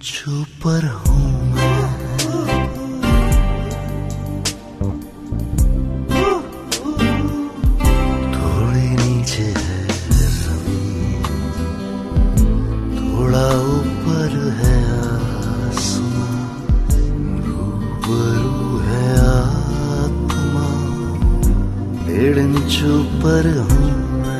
छुपर हूँ मैं, थोड़ी नीचे है जमीन, थोड़ा ऊपर है आसमां, रूबरू है आत्मा, 1.5 इंच ऊपर हूँ मैं।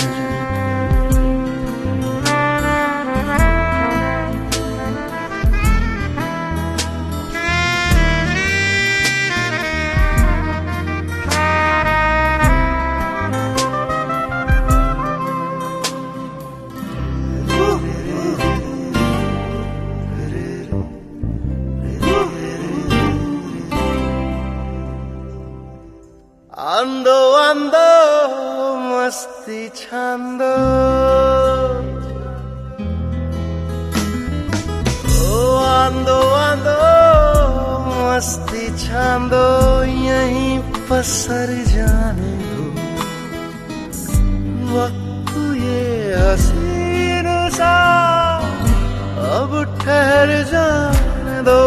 आंदो आंदो मस्ती छांदो, ओ आंदो आंदो मस्ती छांदो, यहीं पसर जाने दो वक्त ये हसीन सा, अब ठहर जाने दो।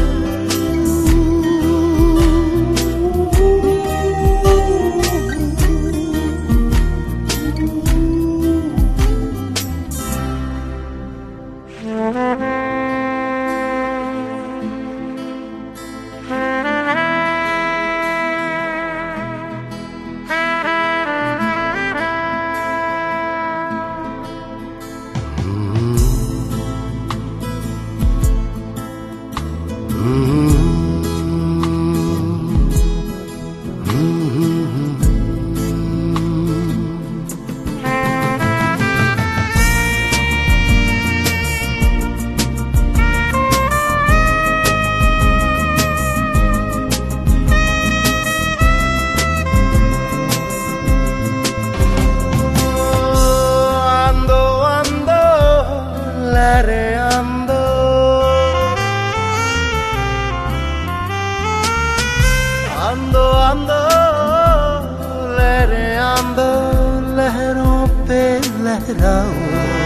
आंदो आंदो लहरें आंदो, लहरों पे लहराओ,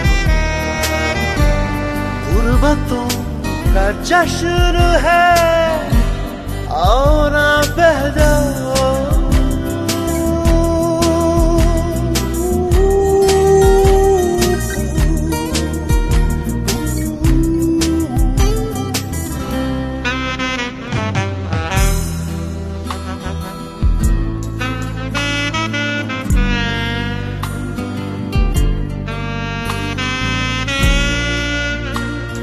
गुर्बतों का जश्न है, आओ ना बह जाओ।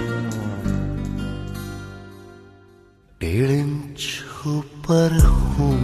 डेढ़ इंच ऊपर हूँ